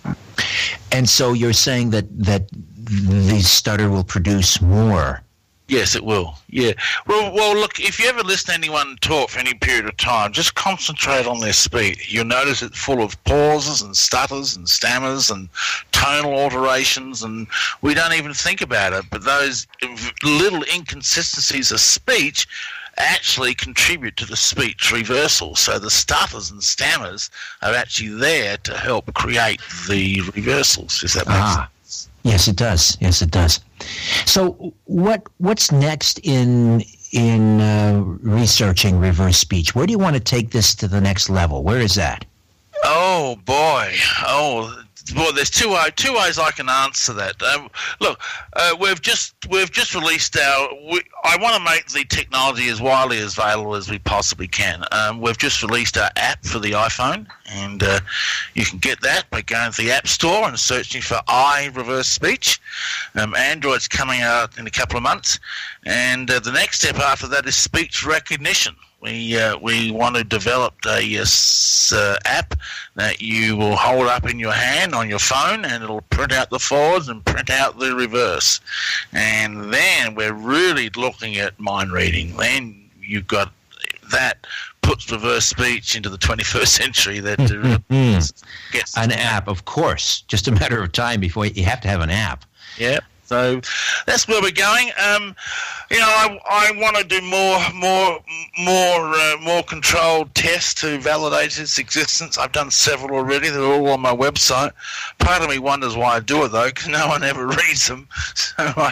And so you're saying that, that the stutter will produce more? Yes, it will. Yeah. Well, well, look, if you ever listen to anyone talk for any period of time, just concentrate on their speech. You'll notice it's full of pauses and stutters and stammers and tonal alterations, and we don't even think about it. But those little inconsistencies of speech actually contribute to the speech reversal. So the stutters and stammers are actually there to help create the reversals. Does that make Ah. sense? Yes, it does. Yes, it does. So, what what's next in in uh, researching reverse speech? Where do you want to take this to the next level? Where is that? Oh boy! Oh boy! There's two way, two ways I can answer that. Um, look, uh, we've just we've just released our. We, I want to make the technology as widely available as we possibly can. Um, we've just released our app for the iPhone, and uh, you can get that by going to the App Store and searching for I Reverse Speech. Um, Android's coming out in a couple of months, and uh, the next step after that is speech recognition. We uh, we want to develop a uh, app that you will hold up in your hand on your phone, and it'll print out the forwards and print out the reverse. And then we're really looking at mind reading. Then you've got that puts reverse speech into the twenty-first century. That uh, gets An app, of course. Just a matter of time before you have to have an app. Yeah. So that's where we're going. Um, you know, I, I want to do more, more, more, uh, more controlled tests to validate its existence. I've done several already. They're all on my website. Part of me wonders why I do it though, because no one ever reads them. So I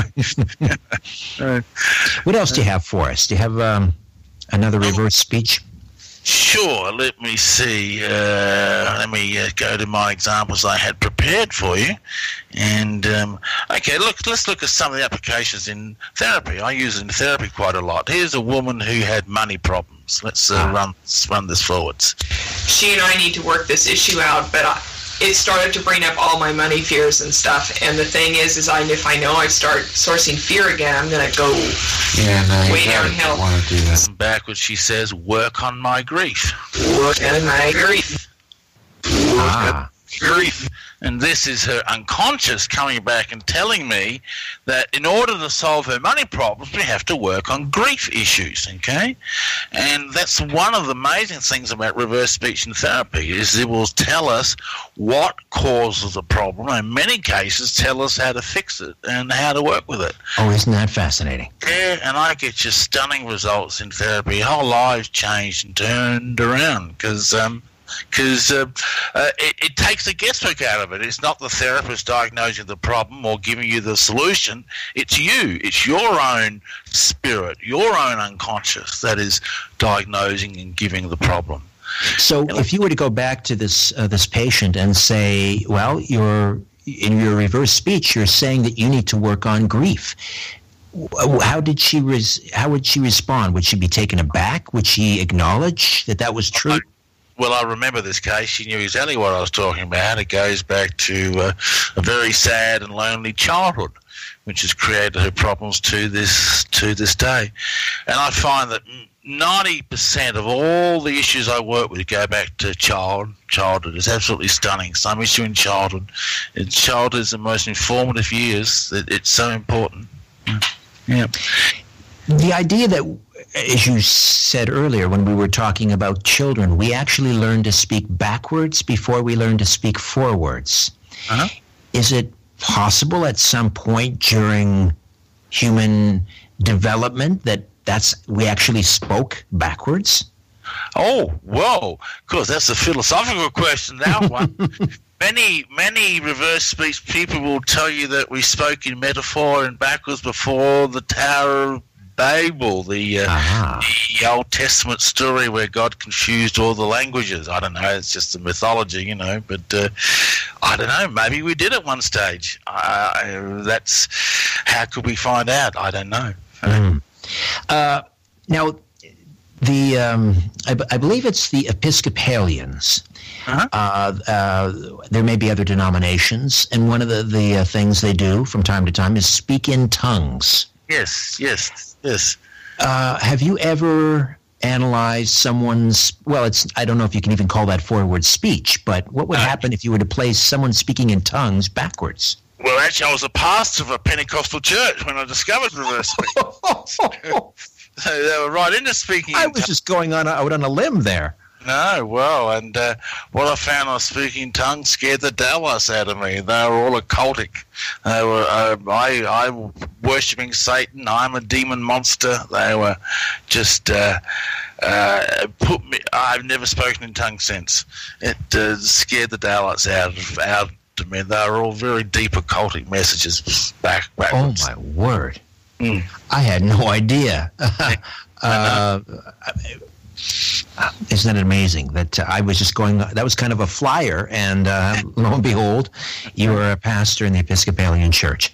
don't know. What else do you have for us? Do you have um, another reverse speech? Sure. Let me see. Uh, let me uh, go to my examples I had prepared for you. And, um, okay, look, let's look at some of the applications in therapy. I use it in therapy quite a lot. Here's a woman who had money problems. Let's uh, run, let's run this forwards. She and I need to work this issue out, but I, it started to bring up all my money fears and stuff. And the thing is, is I, if I know I start sourcing fear again, I'm going to go Yeah, no, way downhill. want to do that. Backwards, she says, work on my grief. Work on my grief. Ah. Grief. And this is her unconscious coming back and telling me that in order to solve her money problems, we have to work on grief issues, okay? And that's one of the amazing things about reverse speech and therapy is it will tell us what causes the problem, and in many cases tell us how to fix it and how to work with it. Oh, isn't that fascinating? Yeah, and I get just stunning results in therapy. Whole lives changed and turned around because um, Because uh, uh, it, it takes the guesswork out of it. It's not the therapist diagnosing the problem or giving you the solution. It's you. It's your own spirit, your own unconscious that is diagnosing and giving the problem. So if you were to go back to this uh, this patient and say, well, you're in your reverse speech, you're saying that you need to work on grief. How did she res- how would she respond? Would she be taken aback? Would she acknowledge that that was true? Well, I remember this case. She knew exactly what I was talking about. It goes back to uh, a very sad and lonely childhood, which has created her problems to this to this day. And I find that ninety percent of all the issues I work with go back to child childhood. It's absolutely stunning. Some issue in childhood. And childhood is the most informative years. It, it's so important. Yeah. The idea that, as you said earlier when we were talking about children, we actually learn to speak backwards before we learn to speak forwards. Uh-huh. Is it possible at some point during human development that that's we actually spoke backwards? Oh, whoa. Of course, that's a philosophical question, that one. Many, many reverse speech people will tell you that we spoke in metaphor and backwards before the Tower of Babel, the, uh, uh-huh. the Old Testament story where God confused all the languages. I don't know, it's just a mythology, you know, but uh, I don't know, maybe we did at one stage. Uh, that's, how could we find out? I don't know. Mm. Uh, now, the um, I, b- I believe it's the Episcopalians. Uh-huh. Uh, uh, there may be other denominations, and one of the, the uh, things they do from time to time is speak in tongues. Yes, yes, yes. Uh, have you ever analyzed someone's, well, it's I don't know if you can even call that forward speech, but what would uh, happen if you were to play someone speaking in tongues backwards? Well, actually, I was a pastor of a Pentecostal church when I discovered reverse speech. So they were right into speaking. I was just going on out on a limb there. No, well, and uh, what I found on speaking in tongues scared the Dallas out of me. They were all occultic. They were, uh, I, I worshipping Satan. I'm a demon monster. They were just uh, uh, put me. I've never spoken in tongues since. It uh, scared the Dallas out of out of me. They were all very deep occultic messages back backwards. Oh my word! Mm. I had no idea. uh, Isn't that amazing that uh, I was just going, that was kind of a flyer, and uh, lo and behold, you were a pastor in the Episcopalian Church.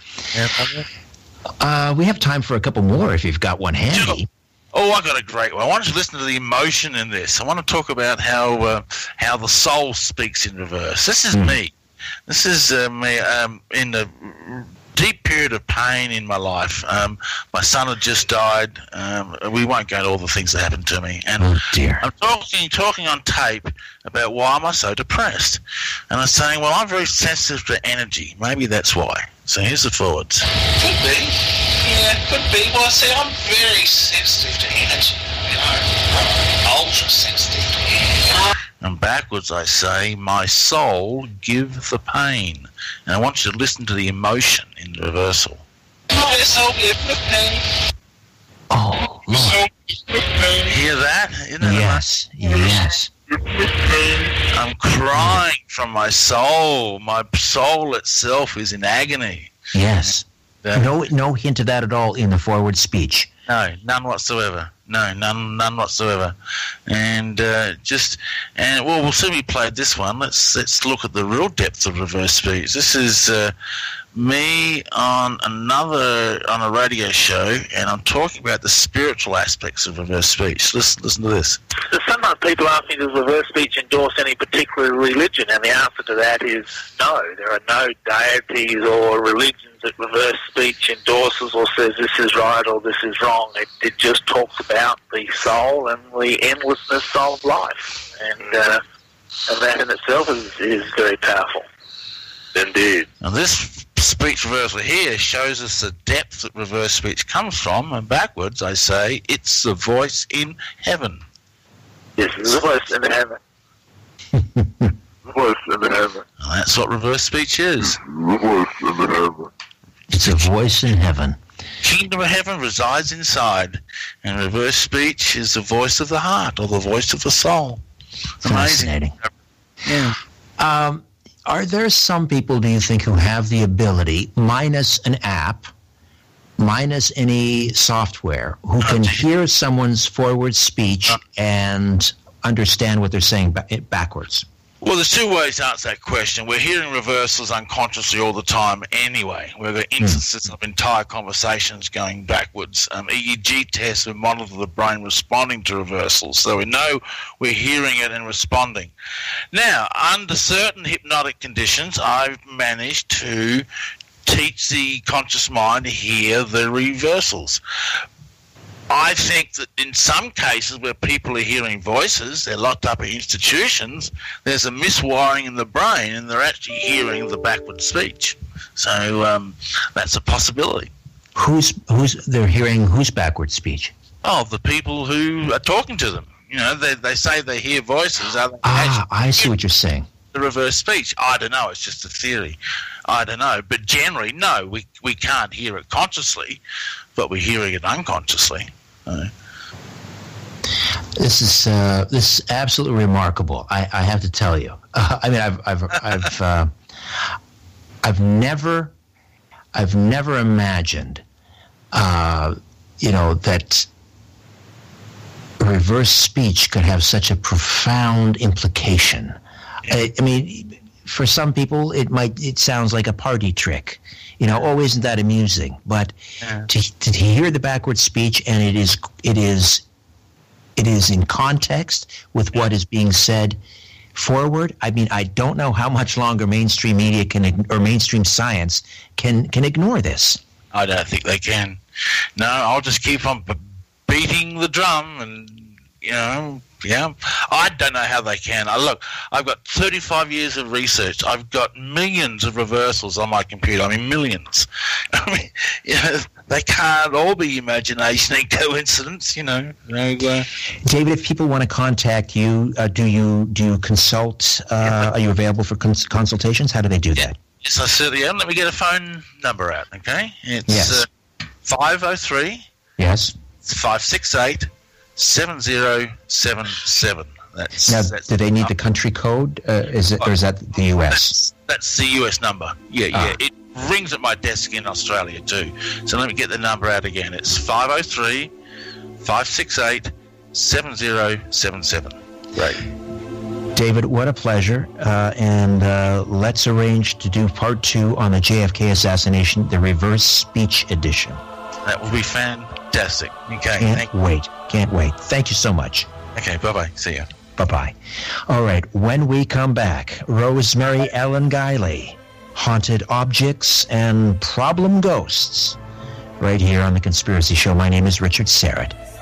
Uh, we have time for a couple more if you've got one handy. Oh, I got a great one. I want you to listen to the emotion in this. I want to talk about how uh, how the soul speaks in reverse. This is mm. me. This is uh, me um, in the deep period of pain in my life. Um, my son had just died. Um, we won't go into all the things that happened to me. And oh dear. I'm talking talking on tape about why am I so depressed. And I'm saying, well, I'm very sensitive to energy. Maybe that's why. So here's the forwards. Could be. Yeah, could be. Well, see, I'm very sensitive to energy. You know, ultra sensitive to energy. And backwards I say, my soul give the pain. And I want you to listen to the emotion in the reversal. My soul give the pain. Oh, Lord. Hear that? Isn't that yes, yes. I'm crying from my soul. My soul itself is in agony. Yes. Yeah. No, no hint of that at all in the forward speech. No, none whatsoever. No, none, none whatsoever. And uh, just, and well, we'll see. We played this one. Let's let's look at the real depth of reverse speech. This is uh, me on another on a radio show, and I'm talking about the spiritual aspects of reverse speech. Listen, listen to this. Sometimes people ask me, does reverse speech endorse any particular religion? And the answer to that is no. There are no deities or religions that reverse speech endorses or says this is right or this is wrong. It, it just talks about the soul and the endlessness of life. And, uh, and that in itself is, is very powerful. Indeed. Now this speech reversal here shows us the depth that reverse speech comes from, and backwards I say it's the voice in heaven. Yes, it's the voice in heaven. The voice in heaven. Well, that's what reverse speech is. The voice in heaven. It's a voice in heaven. Kingdom of heaven resides inside, and reverse speech is the voice of the heart or the voice of the soul. Fascinating. Yeah. Um, are there some people, do you think, who have the ability, minus an app, minus any software, who can hear someone's forward speech and understand what they're saying ba- backwards? Well, there's two ways to answer that question. We're hearing reversals unconsciously all the time anyway. We've got instances mm. of entire conversations going backwards. Um, E E G tests will monitor the brain responding to reversals, so we know we're hearing it and responding. Now, under certain hypnotic conditions, I've managed to teach the conscious mind to hear the reversals. I think that in some cases where people are hearing voices, they're locked up in institutions, there's a miswiring in the brain and they're actually hearing the backward speech. So um, that's a possibility. Who's who's they're hearing whose backward speech? Oh, the people who are talking to them. You know, they they say they hear voices. Are they ah, I see what you're saying. The reverse speech. I don't know. It's just a theory. I don't know. But generally, no, we we can't hear it consciously, but we're hearing it unconsciously. Uh, this is uh, this is absolutely remarkable. I, I have to tell you. Uh, I mean, I've I've I've uh, I've never I've never imagined, uh, you know, that reverse speech could have such a profound implication. I, I mean, for some people, it might it sounds like a party trick. You know, oh, isn't that amusing? But yeah. to, to hear the backward speech, and it is it is it is in context with what is being said forward. I mean, I don't know how much longer mainstream media can or mainstream science can can ignore this. I don't think they can. No, I'll just keep on b- beating the drum, and you know. Yeah, I don't know how they can. I look, I've got thirty-five years of research. I've got millions of reversals on my computer. I mean, millions. I mean, you know, they can't all be imagination and coincidence, you know. You know uh, David, if people want to contact you, uh, do you do you consult? Uh, are you available for cons- consultations? How do they do that? Yes, I certainly am. Let me get a phone number out, okay? It's Yes. uh, five oh three, Yes. five six eight, seven oh seven seven. That's, Now, that's do they need the country code? Uh, is it, or is that the U S? That's the U S number. Yeah, Ah. yeah. It rings at my desk in Australia too. So let me get the number out again. It's five oh three, five six eight, seven oh seven seven. Great. David, what a pleasure. Uh, and uh, let's arrange to do part two on the J F K assassination, the reverse speech edition. That will be fantastic. Okay. Can't Thank wait. Can't wait. Thank you so much. Okay, bye-bye. See ya. Bye-bye. All right, when we come back, Rosemary Ellen Guiley, haunted objects and problem ghosts, right here on The Conspiracy Show. My name is Richard Serrett.